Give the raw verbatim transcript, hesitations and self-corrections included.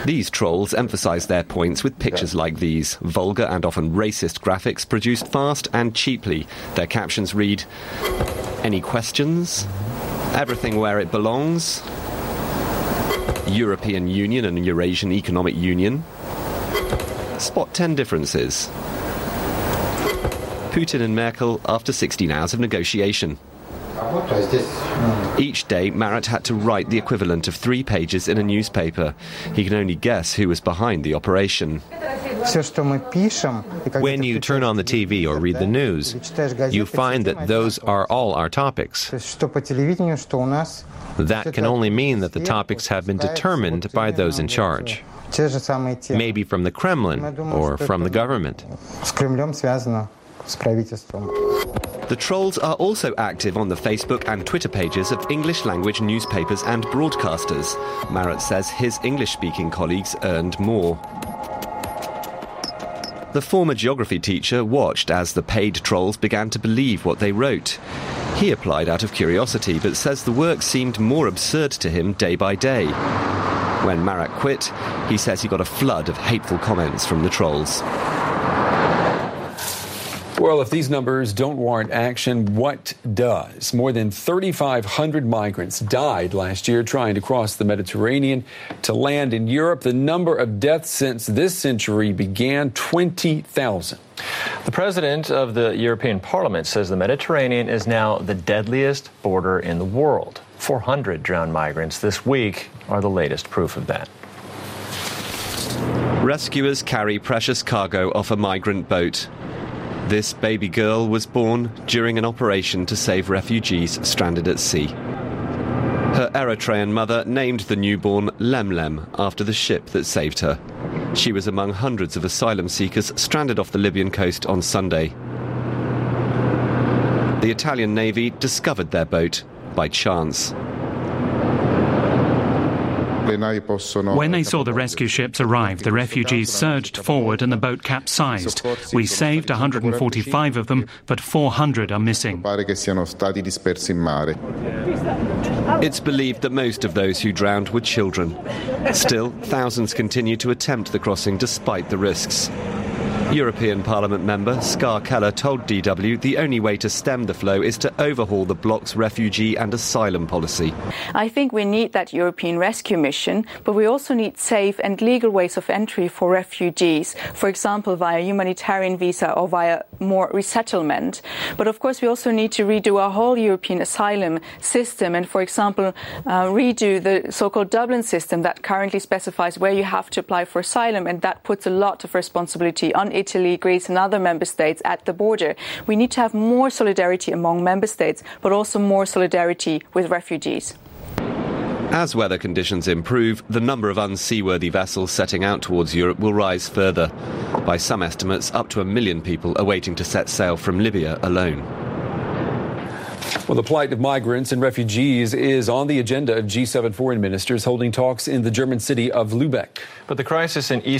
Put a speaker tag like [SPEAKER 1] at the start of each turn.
[SPEAKER 1] These trolls emphasise their points with pictures like these. Vulgar and often racist graphics produced fast and cheaply. Their captions read, "Any questions? Everything where it belongs? European Union and Eurasian Economic Union? Spot ten differences. Putin and Merkel after sixteen hours of negotiation." Each day, Marat had to write the equivalent of three pages in a newspaper. He can only guess who was behind the operation.
[SPEAKER 2] When you turn on the T V or read the news, you find that those are all our topics. That can only mean that the topics have been determined by those in charge. Maybe from the Kremlin or from the government.
[SPEAKER 1] The trolls are also active on the Facebook and Twitter pages of English-language newspapers and broadcasters. Marat says his English-speaking colleagues earned more. The former geography teacher watched as the paid trolls began to believe what they wrote. He applied out of curiosity, but says the work seemed more absurd to him day by day. When Marat quit, he says he got a flood of hateful comments from the trolls.
[SPEAKER 3] Well, if these numbers don't warrant action, what does? More than thirty-five hundred migrants died last year trying to cross the Mediterranean to land in Europe. The number of deaths since this century began, twenty thousand.
[SPEAKER 4] The president of the European Parliament says the Mediterranean is now the deadliest border in the world. four hundred drowned migrants this week are the latest proof of that.
[SPEAKER 1] Rescuers carry precious cargo off a migrant boat. This baby girl was born during an operation to save refugees stranded at sea. Her Eritrean mother named the newborn Lemlem after the ship that saved her. She was among hundreds of asylum seekers stranded off the Libyan coast on Sunday. The Italian Navy discovered their boat by chance.
[SPEAKER 5] When they saw the rescue ships arrive, the refugees surged forward and the boat capsized. We saved one hundred forty-five of them, but four hundred are missing.
[SPEAKER 1] It's believed that most of those who drowned were children. Still, thousands continue to attempt the crossing despite the risks. European Parliament member Ska Keller told D W the only way to stem the flow is to overhaul the bloc's refugee and asylum policy.
[SPEAKER 6] I think we need that European rescue mission, but we also need safe and legal ways of entry for refugees, for example via humanitarian visa or via more resettlement. But of course we also need to redo our whole European asylum system and, for example, uh, redo the so-called Dublin system that currently specifies where you have to apply for asylum, and that puts a lot of responsibility on Italy, Greece and other member states at the border. We need to have more solidarity among member states, but also more solidarity with refugees.
[SPEAKER 1] As weather conditions improve, the number of unseaworthy vessels setting out towards Europe will rise further. By some estimates, up to a million people are waiting to set sail from Libya alone.
[SPEAKER 3] Well, the plight of migrants and refugees is on the agenda of G seven foreign ministers holding talks in the German city of Lübeck.
[SPEAKER 4] But the crisis in East